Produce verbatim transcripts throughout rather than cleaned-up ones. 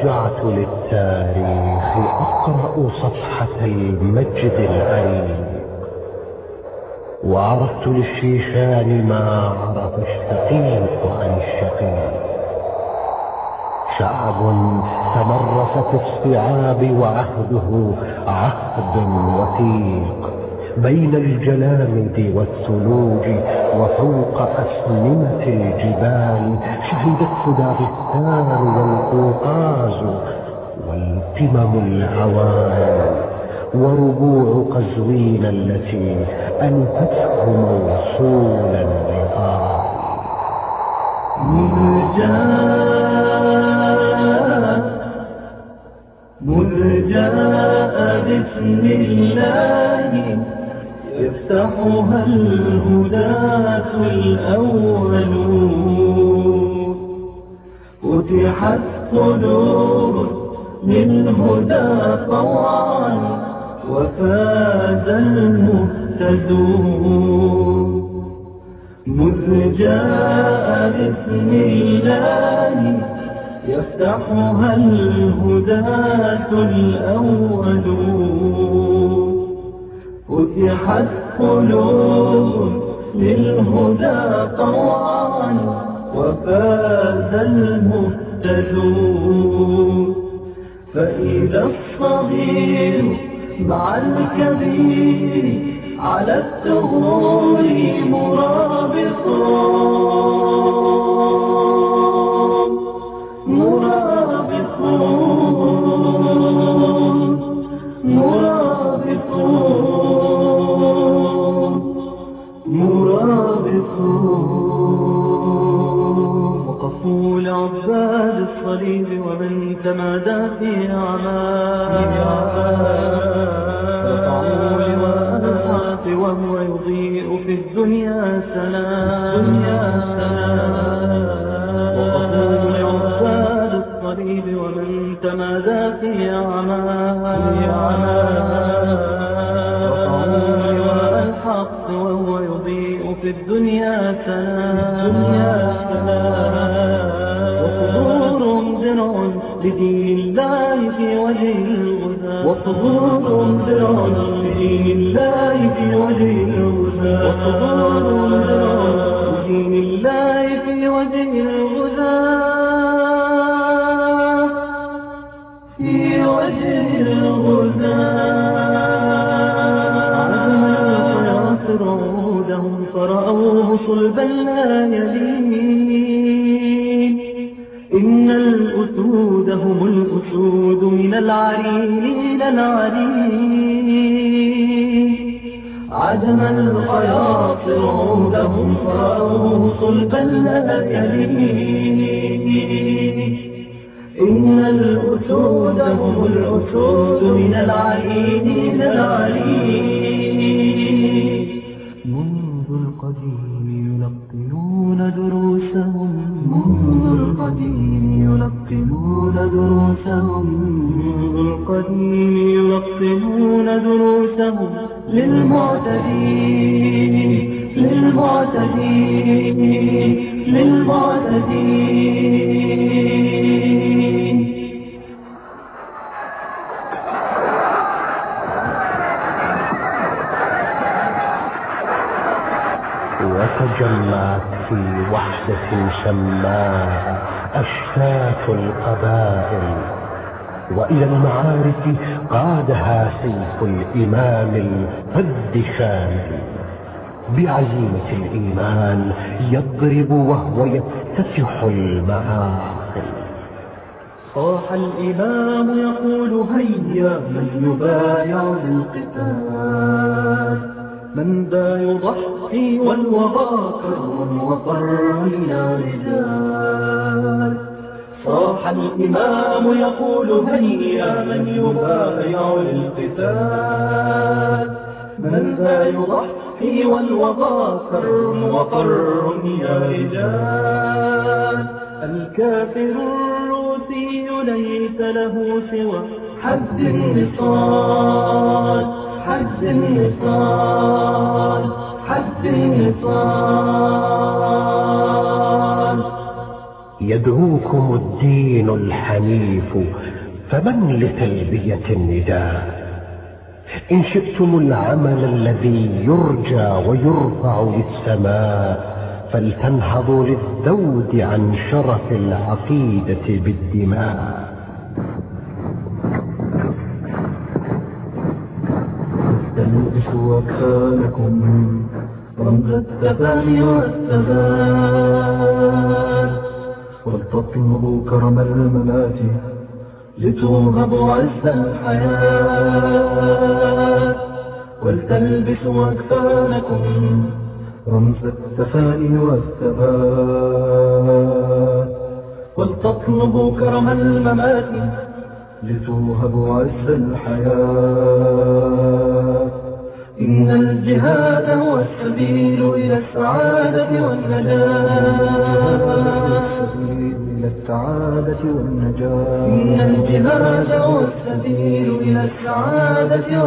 رجعت للتاريخ أقرأ صفحة المجد الأريق، وعرفت للشيشان ما عرف الشقيق عن الشقيق. شعب تمرس في الصعاب وعهده عهد وثيق، بين الجلامد والثلوج وفوق أسنمة الجبال. شهدته داغستان والقوقاز والقمم العوالي، وربوع قزوين التي أنفته موصولا لغاية. مذ جاء باسم الله يفتحها الهداة الأولون، فتحت قلوب للهدى طوعا وفاز المهتدون. مذ جاء باسم الله يفتحها الهداة الأولون، فتحت قلوب للهدى طوعا وفاز المهتدون. فإذا الصغير مع الكبير على الثغور مرابطون مرابطون مرابطون مرابطون. وقفوا لعباد الصليب ومن تمادى في أعمال، وطعموا لواء الحق وهو يضيء في الدنيا سلام. وقفوا لعباد الصليب ومن تمادى في أعمال، وطعموا لواء الحق وهو يضيء في الدنيا سلام. وصدورهم درع لدين الله في وجه الغزاة، وصدورهم درع لدين الله في وجه الغزاة، وصدورهم درع لدين الله في وجه الغزاة، في وجه الغزاة. عزم عودهم فرأوه صلبا لا يلين، إن الأسود هم الأسود من العرين إلى العرين. عدم الخياطر عودهم فرأوه صلبا لا يلين، إن الأسود هم الأسود من العرين إلى العرين. منذ القديم يلقنون دروسهم، منذ القديم يلقنون دروسهم، منذ القديم يلقنون دروسهم للمعتدين للمعتدين للمعتدين. وتجمعت في وحدة سماء أشتات القبائل، وإلى المعارك قادها سيف الإمام الفذ شامل. بعزيمة الإيمان يضرب وهو يفتتح المعاقل. صاح الإمام يقول هيا من يبايع للقتال، من ذا يضحي والوباء كر وقر يا رجال. صاح الإمام يقول هيا من يبايع للقتال، من ذا يضحي والوباء كر وقر يا رجال. الكافر الروسي ليس له سوى حد النصال، حد النصال، حد النصال. يدعوكم الدين الحنيف، فمن لتلبية النداء؟ إن شئتم العمل الذي يرجى ويرفع للسماء، فلتنهضوا للذود عن شرف العقيدة بالدماء. استلبسوا أكفانكم رمز التفاني والثبات، ولتطلبوا كرم الممات لتوهبوا عز الحياة. ولتلبسوا أكفانكم رمز التفاني والثبات، ولتطلبوا كرم الممات لتوهبوا عز الحياة. إن الجهاد هو السبيل إلى السعادة والنجاة، إلى السعادة والنجاة. إن الجهاد هو السبيل إلى السعادة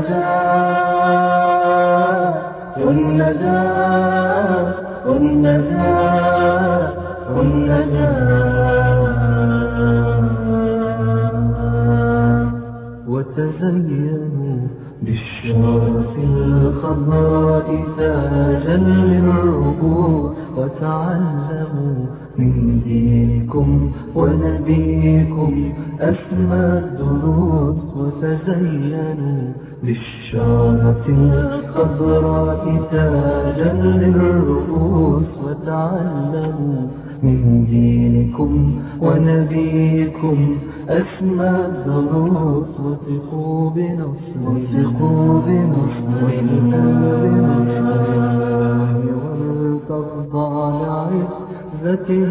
والنجاة، والنجاة والنجاة والنجاة. وتزينوا بالشارة الخضراء تاجا للركوع، وتعلموا من دينكم ونبيكم أسمى الدروس. وتزينوا بالشارة الخضراء تاجا للرؤوس، وتعلموا من دينكم ونبيكم أسمى الدروس. وثقوا بنصر وثقوا بنصر الله، ولتخضع لعزته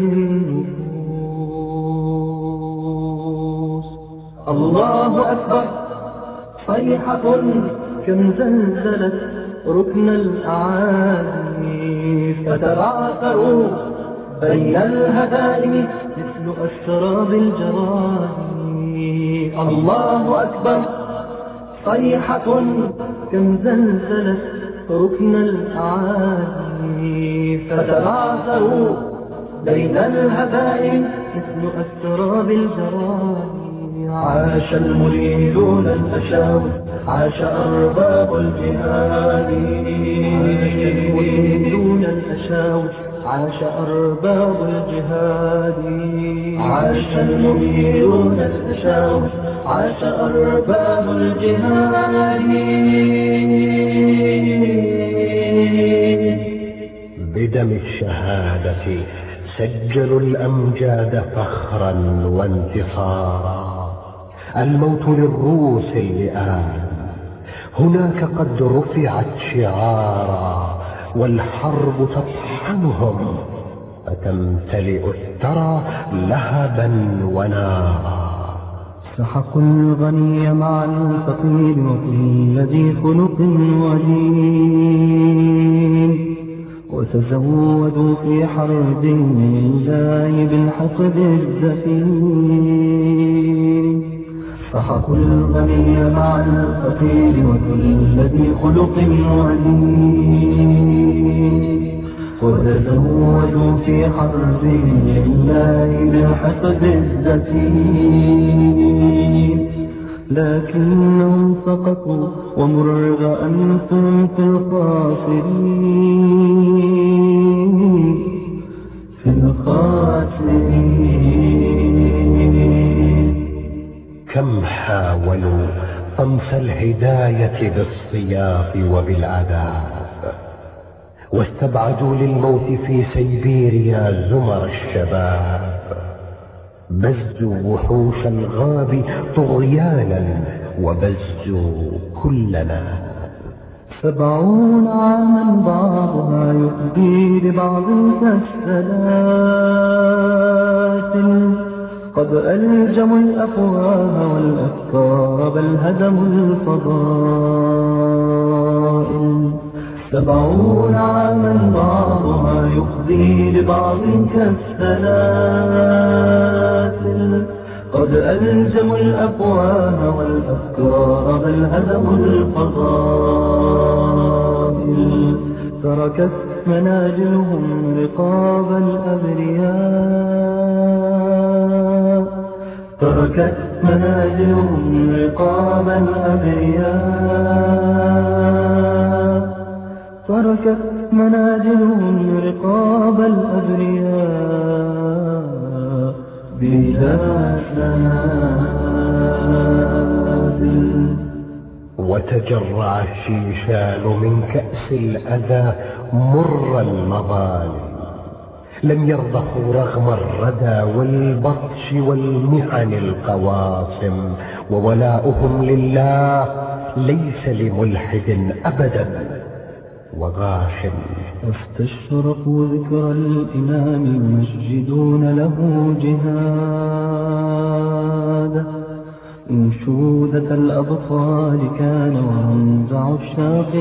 النفوس. الله أكبر صيحة كم زلزلت ركن الأعادي، فتبعثروا بين الهدائم مثل أسراب الجراد. الله أكبر صيحة كم زلزلت ركن الأعادي، فتبعثروا بين الهدائم مثل أسراب الجراد. عاش المريدون الأشاوس، عاش أرباب الجهاد. عاش المريدون الأشاوس، عاش أرباب الجهاد. عاش المريدون الأشاوس، عاش أرباب الجهاد. بدم الشهادة سجلوا الأمجاد فخرا وانتصارا. الموت للروس اللئام، هناك قد رفعت شعارا، والحرب تطحنهم فتمتلئ الثرى لهبا ونارا. سحقوا الغني مع الفقير وكل ذي خلق ودين، وتزودوا في حرب الله بالحقد الزفين. سحقوا الغني مع الفقير وكل ذي خلق ودين، وتزودوا في حرب الله بالحقد الزفين. لكنهم سقطوا ومرغ أنتم في الخاسرين، في الخاسرين. كم حاولوا طمس الهداية بالصياف وبالعذاب، واستبعدوا للموت في سيبيريا زمر الشباب. بزوا وحوش الغاب طغيانا وبزوا كلنا. سبعون عاما بعضها يؤدي لبعض كالسلاسل، قد ألجموا الأفواه والأفكار بل هدموا الفضائل. سبعون عاما بعضها يفضي لبعض كالسلاسل، قد ألجموا الأفواه والأفكار بل هدموا الفضائل. تركت مناجلهم رقاب الأبرياء، تركت منازلهم رقاب الأبرياء تركت منازلهم رقاب الأبرياء بلا سنازل. وتجرع الشيشان من كأس الأذى مر المظالم، لم يرضخوا رغم الردى والبطش والمحن القواصم، وولاؤهم لله ليس لملحد أبدا وغاش. واستشرقوا ذكر الإمام يمجدون له جهادا، أنشودة الأبطال كان وانزع الشاق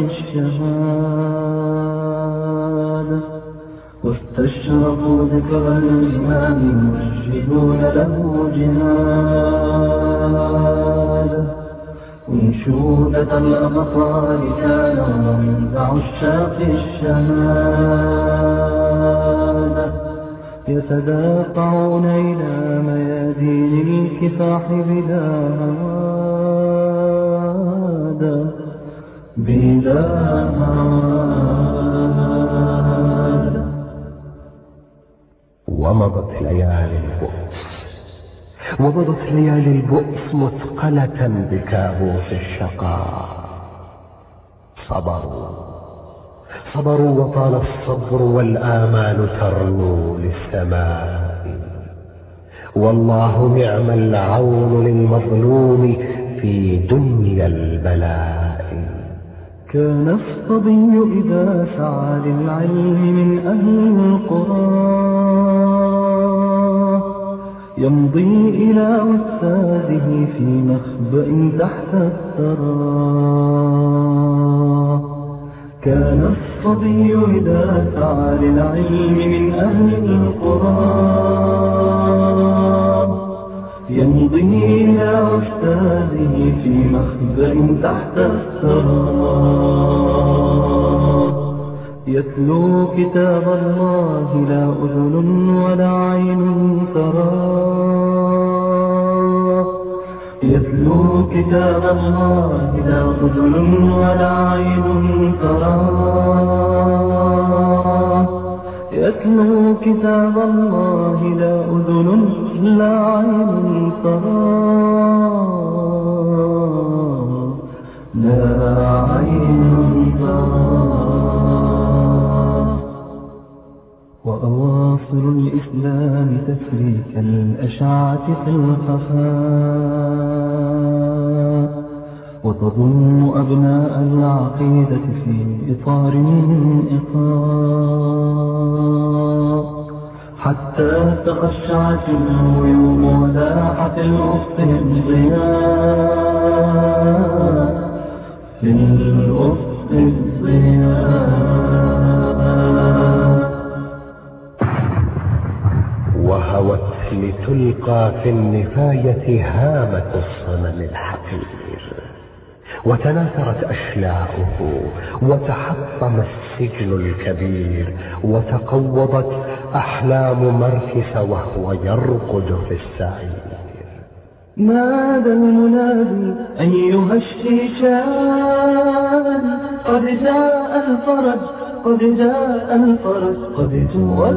الشهادة. واستشرقوا ذكر الإمام يمجدون له جهادا، أنشودة الأبطال كان وانزع الشاق الشهادة. يتدافعون إلى ميادين الكفاح بلا هوادة بلا هوادة. ومضت ليالي البؤس ومضت ليالي البؤس مثقلة بكابوس الشقاء. صبروا صبروا وطال الصبر والآمال ترنو للسماء، والله نعم العون للمظلوم في دنيا البلاء. كان الصبي إذا سعى للعلم من أهل القرى يمضي إلى أستاذه في مخبأ تحت الثرى. كان الصبي إذا سعى للعلم من أهل القرى يمضي إلى أستاذه في مخبأ تحت الثرى. يتلو كتاب الله لا أذن ولا عين ترى. يتلو كتاب الله لا أذن ولا عين ترى. يتلو كتاب الله لا أذن لا عين ترى. لا عين ترى. وأواصر الإسلام تسري كالأشعة في الخفاء، وتضم أبناء العقيدة في إطار من إطار، حتى تخشعت الغيوم ولاحت الأفق الضياء في الأفق الضياء. وهوت لتلقى في النفاية هامة الصنم الحقير، وتناثرت أشلاؤه وتحطم السجن الكبير، وتقوضت أحلام مركز وهو يرقد في السعير. نادى المنادي أيها الشيشان قد جاء الفرج قد جاء الفرج قد جاء.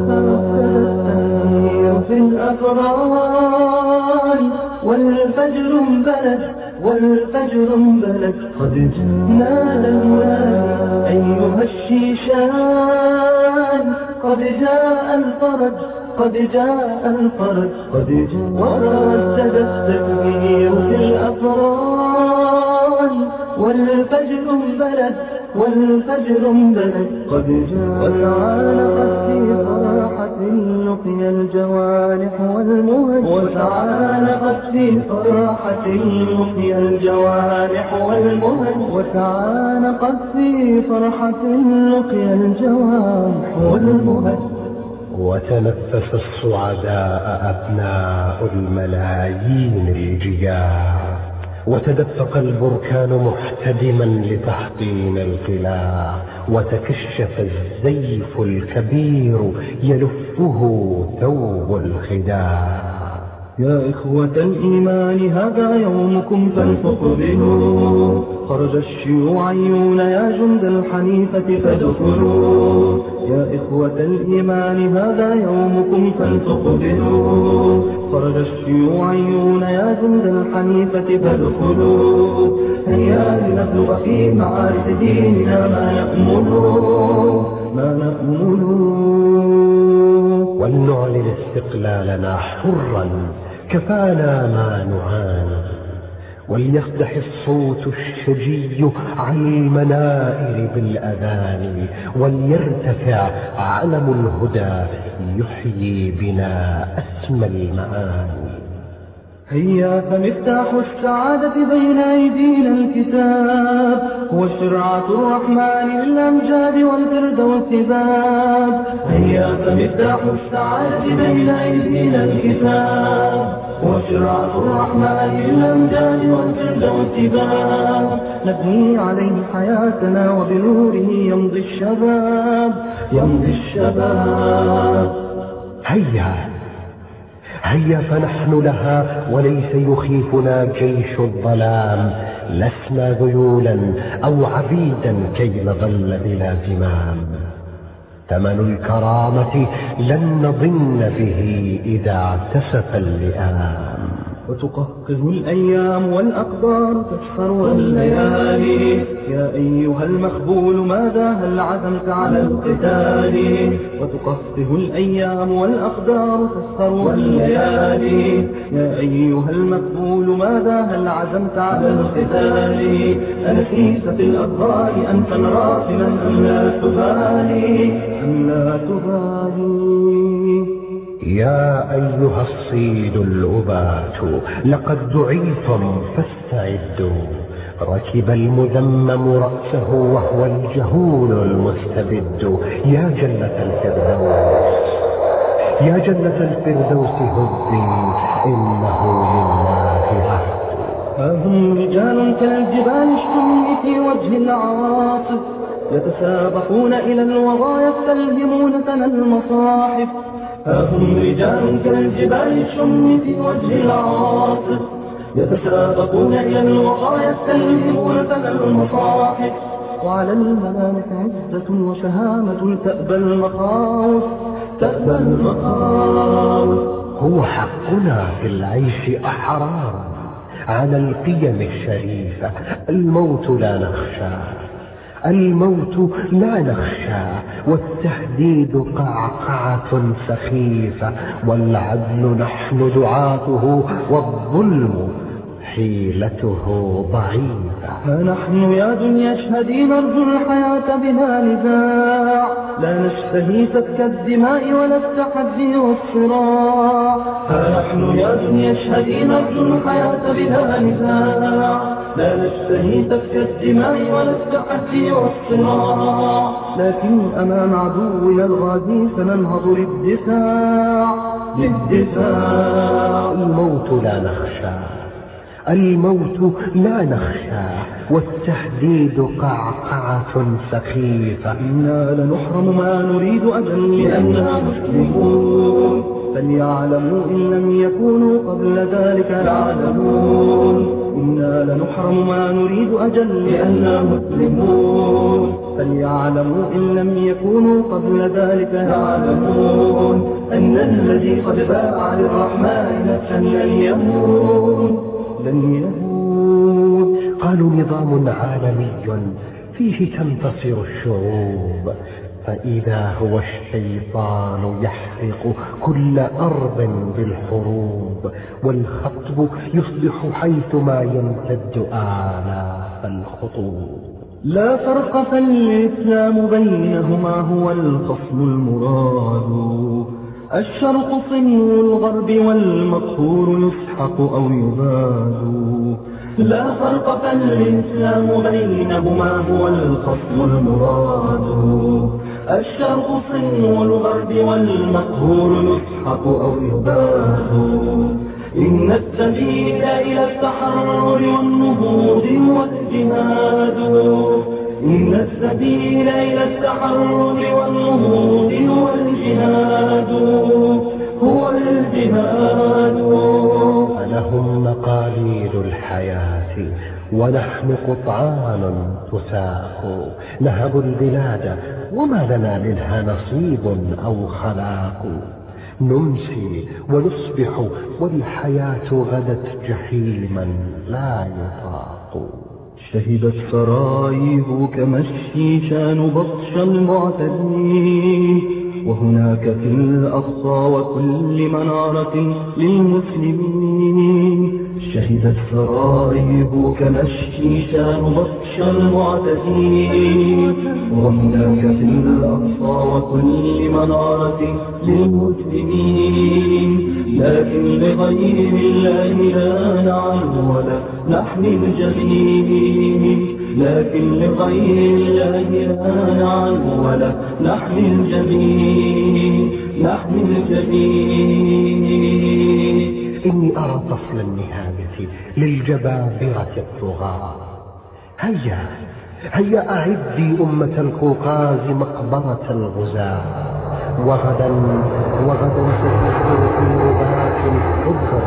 وتوكلت في الأفرار والفجر انبلج والفجر انبلج قد جاء. نادى المنادي أيها الشيشان قد جاء الفرج قد جاء الفرج قد جاء. وردد التكبير في الأفرار والفجر انبلج والفجر انبلج قد جاء. وتعالقت في فرحة لقي الجوارح والمهج وتعالقت في فرحة لقي الجوارح والمهج وتعالقت في فرحة لقي الجوارح والمهج. وتنفس الصعداء أبناء الملايين الجياع، وتدفق البركان محتدما لتحطيم القلاع، وتكشف الزيف الكبير يلفه ثوب الخداع. يا إخوة الإيمان هذا يومكم فلتقبلوا، خرج الشيوعيون يا جند الحنيفة فادخلوا. يا إخوة الإيمان هذا يومكم فلتقبلوا، خرج الشيوعيون يا جند الحنيفة فادخلوا. هيا لنبلغ في معارف ديننا ما نأمل ما نأمل، ولنعلن استقلالنا حرا كفانا ما نعاني، وليصدح الصوت الشجي عن المنائر بالأذان، وليرتفع علم الهدى يحيي بنا أسمى المعاني. هيا فمفتاح السعادة بين أيدينا الكتاب، هو شرعة الرحمن للأمجاد والفردوس باب. هيا فمفتاح السعادة بين أيدينا الكتاب، هو شرعة الرحمن للأمجاد والفردوس باب. نبني عليه حياتنا وبنوره يمضي الشباب يمضي الشباب. هيا هيا فنحن لها وليس يخيفنا جيش الظلام، لسنا ذيولا أو عبيدا كي نظل بلا زمام. ثمن الكرامة لن نضن به إذا اعتسف اللئام، وتقهقه الأيام والأقدار تسهر والليالي. يا أيها المخبول ماذا هل عزمت على القتال، وتقهقه الأيام والأقدار تسهر والليالي. يا أيها المخبول ماذا هل عزمت على القتال، أنسيس في الأبرار أنت رافلا أم لا تبالي أم لا تبالي. يا أيها الصيد الأبات لقد دعيتم فاستعدوا، ركب المذمم رأسه وهو الجهول المستبد. يا جنة الفردوس يا جنة الفردوس هدي إنه لله عهد. هم رجال كالجبال اشتم في وجه العواصف، يتسابقون إلى الوضع يستلهمون ثنى المصاحف. هم رجال كالجبال الشم في وجه العاصف، يتسابقون إلى الوضع يستلهمون ثنى المصاحف. وعلى الملامح عزة وشهامة تأبى المخاوف تأبى المخاوف. هو حقنا في العيش أحرار على القيم الشريفة، الموت لا نخشى الموت لا نخشى، والتهديد قعقعة سخيفة، والعدل نحن دعاته والظلم حيلته ضعيفة. فنحن يا دنيا اشهدي نرجو الحياة بلا نزاع، لا نشتهي سفك الدماء ولا التحدي والصراع. فنحن يا دنيا اشهدي نرجو الحياة بلا نزاع، لا نشتهي سفك الدماء ولا التحدي والصراع. لكن أمام عدونا الغازي سننهض للدفاع للدفاع. الموت لا نخشى الموت لا نخشى، والتهديد قعقعة سخيفة. إنا لنحرم ما نريد أجل لأننا مسلمون، فليعلموا إن لم يكونوا قبل ذلك يعلمون. إنا لنحرم ما نريد أجل لأننا مسلمون، فليعلموا إن لم يكونوا قبل ذلك يعلمون. أن الذي قد باع للرحمن نفسا لن يموت لن يموت. قالوا نظام عالمي فيه تنتصر الشعوب، فإذا هو الشيطان يحرق كل أرض بالحروب، والخطب يصبح حيثما يمتد آلاف الخطوب. لا فرق فالإسلام بينهما هو الفصل المراد، الشرق صنو الغرب والمقهور يسحق أو يباد. لا فرق فالإسلام بينهما هو الفصل المراد، الشرق صنو الغرب والمقهور يسحق أو يباد. إن السبيل إلى التحرر والنهوض والجهاد، إن السبيل إلى التحرر والنهوض والجهاد هو الجهاد. الحياة ونحن قطعان تساق نهب البلاد وما لنا منها نصيب أو خلاق. نمسي ونصبح والحياة غدت جحيما لا يطاق. شهدت سرايب كما الشيشان بطش المعتدين، وهناك في الأقصى وكل منارة للمسلمين. شهدت سرايب كما الشيشان بطش المعتدين، وهناك في الأقصى وكل منارة للمسلمين. لكن لغير الله لا نعلو ولا نحمي الجبين، لكن لغير الله لا نعلو ولا نحمي الجبين، نحمي الجبين. إني أرى طفل النهاية للجبابرة الطغاة. هيا هيا أعدي أمة القوقاز مقبرة الغزاة، وغدا وغدا ستسر في رباط الحجر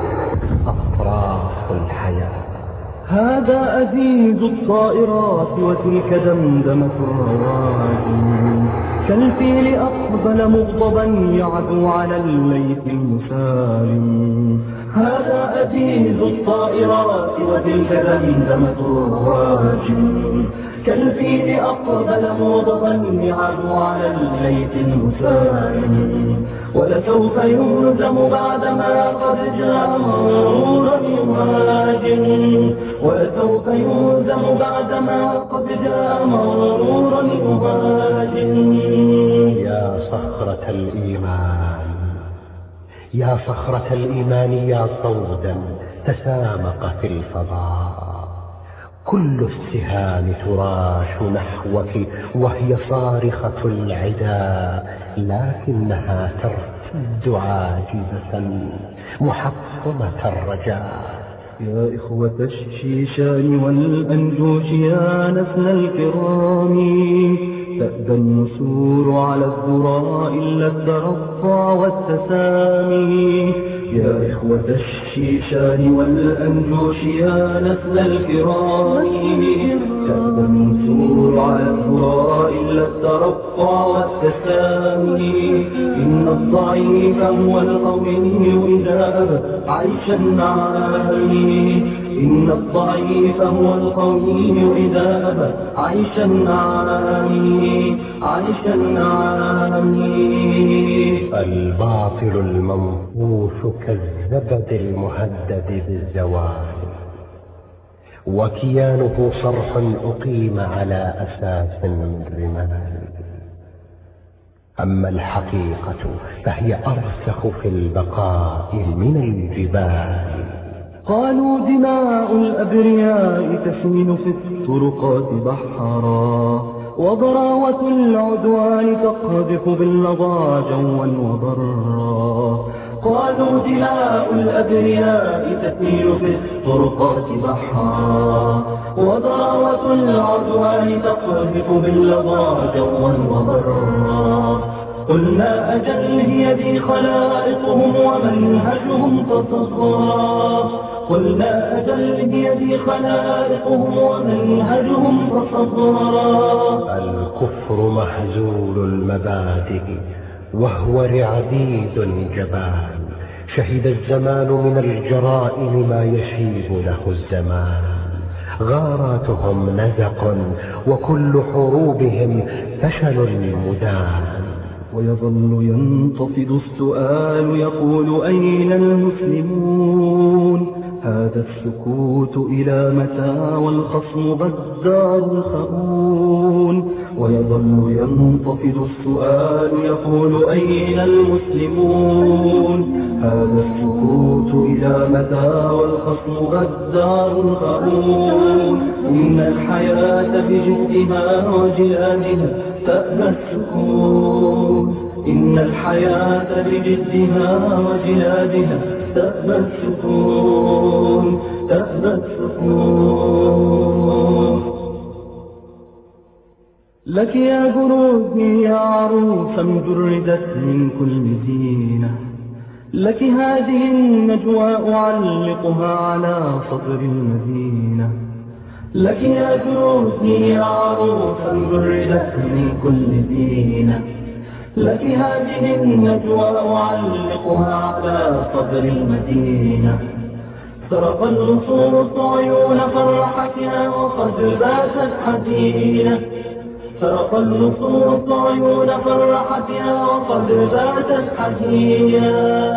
أطراف الحياة. هذا أزيز الطائرات وتلك دمدمة الرواجي، كالفيل أقبل مغضبا يعدو على الليث المسالم. هذا أزيز الطائرات وتلك دمدمة الرواجي، كالفيل أقبل مغضبا يعدو على الليث المسالم. ولسوف يهزم بعدما قد جاء مرورا يهاجم، ولسوف يهزم بعدما قد جاء مرورا يهاجم. يا صخرة الإيمان يا صخرة الإيمان يا صودا تسامق في الفضاء. كل السهام تراش نحوك وهي صارخة العداء، لكنها ترتد عاجزة محطمة الرجاء. يا إخوة الشيشان والأنجوش يا نسل الكرام، تأبى النسور على الذراء إلا الترفع والتسامي. يا إخوة الشيشان والأنجوش يا نسل الكرام، تأبى النسور على الذراء إلا الترفع والتسامي. إن الضعيف هو القوي إذا أبى عيش النعام، إن الضعيف هو القوي إذا أبى عيش النعام، عيش النعام. الباطل المنفوش كالزبد المهدد بالزوال، وكيانه صرح أقيم على أساس من رمال. أما الحقيقة فهي أرسخ في البقاء من الجبال. قالوا دماء الأبرياء تسمن في الطرقات بحرا، وضراوة العدوان تقذف باللظى جوا وضرا. قالوا دماء الأبرياء تسيل في الطرقات بحرا، وضراوة العدوان تقذف باللظى جوا وضرا. قلنا أجل هي ذي خلائقهم ومنهجهم تصغرا، قلنا أجل هي ذي خلائقهم ومنهجهم تصغرا. الكفر مهزول المبادئ وهو رعديد جبان، شهد الزمان من الجرائم ما يشيب له الزمان. غاراتهم نزق وكل حروبهم فشل مدان. ويظل ينتفض السؤال يقول أين المسلمون؟ هذا السكوت إلى متى والخصم غدار خؤون. ويظل ينتفض السؤال يقول أين المسلمون؟ هذا السكوت إلى متى والخصم غدار خؤون. إن الحياة بجدها وجلادها تأبى السكون، إن الحياة بجدها وجلادها تأبى السكون، تأبى السكون. لك يا جروبي يا عروسا جردت من كل زينة، لك هذه النجوى أعلقها على صدر المدينة. لك يا جروسي عروسا بردت من كل دينة. لك هذه النجوى أعلقها على صدر المدينة. سرق اللصوص عيون فرحتها وقد باتت حزينة. سرق اللصوص عيون فرحتها وقد باتت حزينة.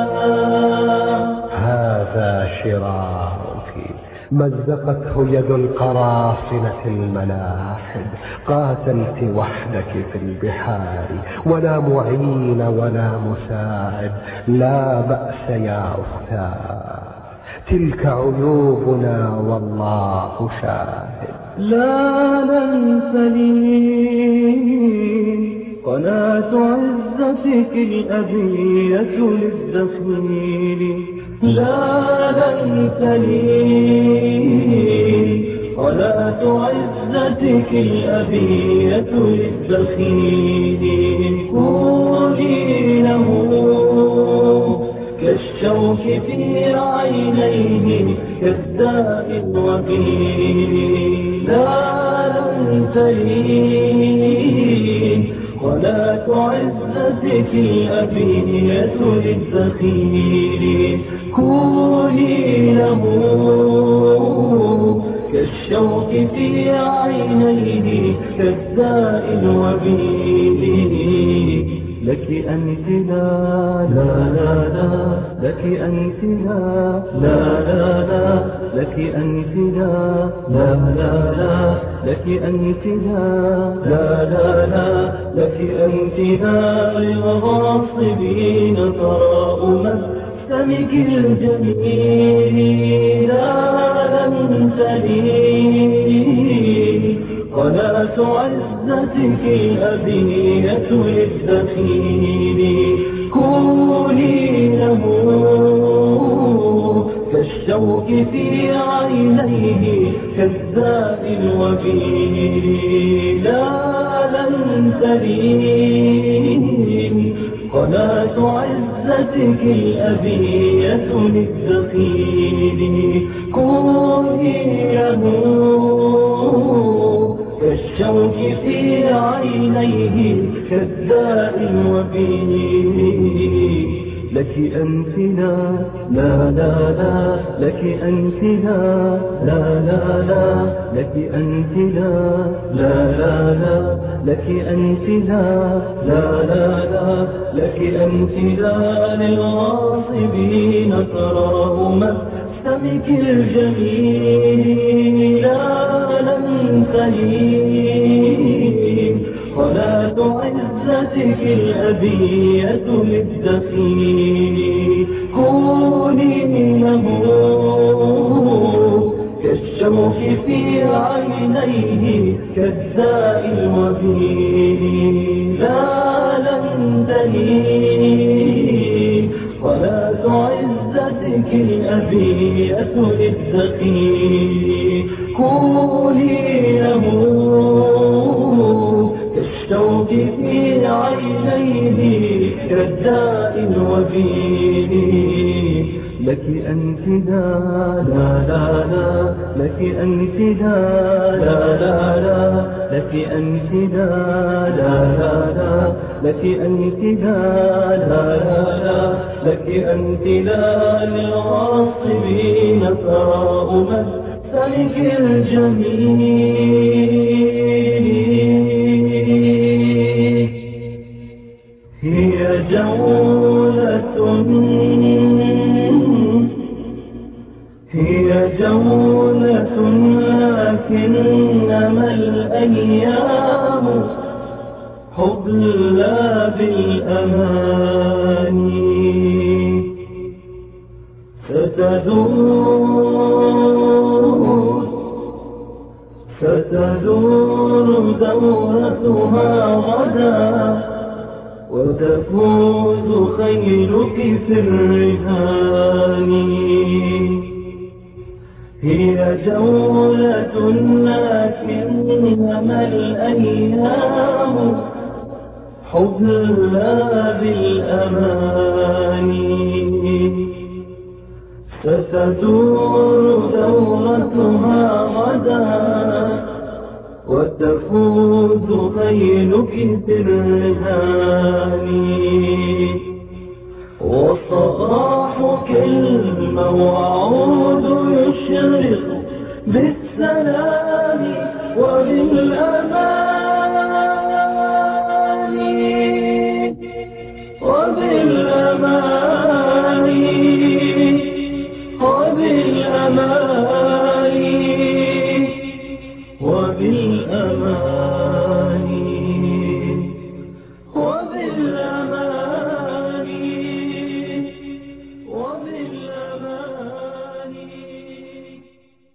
هذا شرارك مزقته يد القراصنة الملاحد. قاتلت وحدك في البحار ولا معين ولا مساعد. لا بأس يا أختاه، تلك عيوبنا والله شاهد. لا ننسلي قناة عزتك الأبية للدخيل. لا ننسلي قناة عزتك الأبية للدخيل. قولي له كالشوك في عينيه كالداء الوبيل. لا ننتهي قناة عزتك الأبية للدخيل. كوني له كالشوك في عينيه كالداء الوبيل. لك أنت لا لا لا لا، لك أنت لا لا لا لا، لك أنت لا لا لا لا، لك أنت لا لا لا لا، لك أنت لا للغاصبين تراء سمك الجميل. لا ننسلي قناة عزتك الأبية للدخيل. كوني له كالشوك في عينيه كالداء الوبيل. لا ننسلي قناة عزتك الأبية للدخيل. كوني له كالشوك في عينيه كالداء الوبيل. لك أنت لا لا لا لا، لك أنت لا لا لا لا، لك أنت لا لا لا لا، لك أنت لا لا لا لا، لك أنت لا للغاصبين تراء سمك الجميل. لا ننسلي قناة عزتك الأبية للدخيل. كوني له كالشوك في عينيه كالداء الوبيل. لا ننتهي قناة عزتك الأبية للدخيل. كوني له كالشوك في عينيه كالداء الوبيل. لك أنت لا لا لا لا، لك أنت لا لا لا لا، لك أنت لا لا لا لا، لك أنت لا لا لا لا، لك أنت لا للغاصبين تراء سمك الجميل. هي جولة هي جولة لكنما الأيام حبلى بالأماني. ستدور ستدور دورتها غدا وتفوز خيلك في الرهان. هي جولة لكنما الأيام حبلى بالأماني. تدور دورتها غدا وتفوز خيلك في الرهان وصباحك الموعود يشرق بالسلام وبالأمان وبالأمان وبالأمان وبالأمان